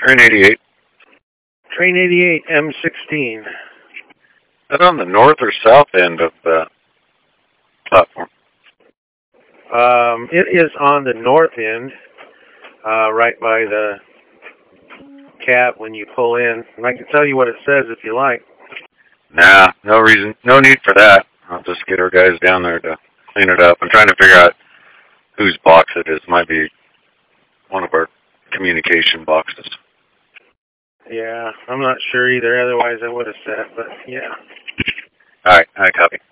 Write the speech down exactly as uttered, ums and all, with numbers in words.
Train eighty-eight. Train eighty-eight, M sixteen. Is that on the north or south end of the platform? Um, it is on the north end, uh, right by the cab when you pull in. And I can tell you what it says if you like. Nah, no reason, no need for that. I'll just get our guys down there to clean it up. I'm trying to figure out whose box it is. Might be one of our communication boxes. Yeah, I'm not sure either. Otherwise, I would have said, but yeah. All right, I copy.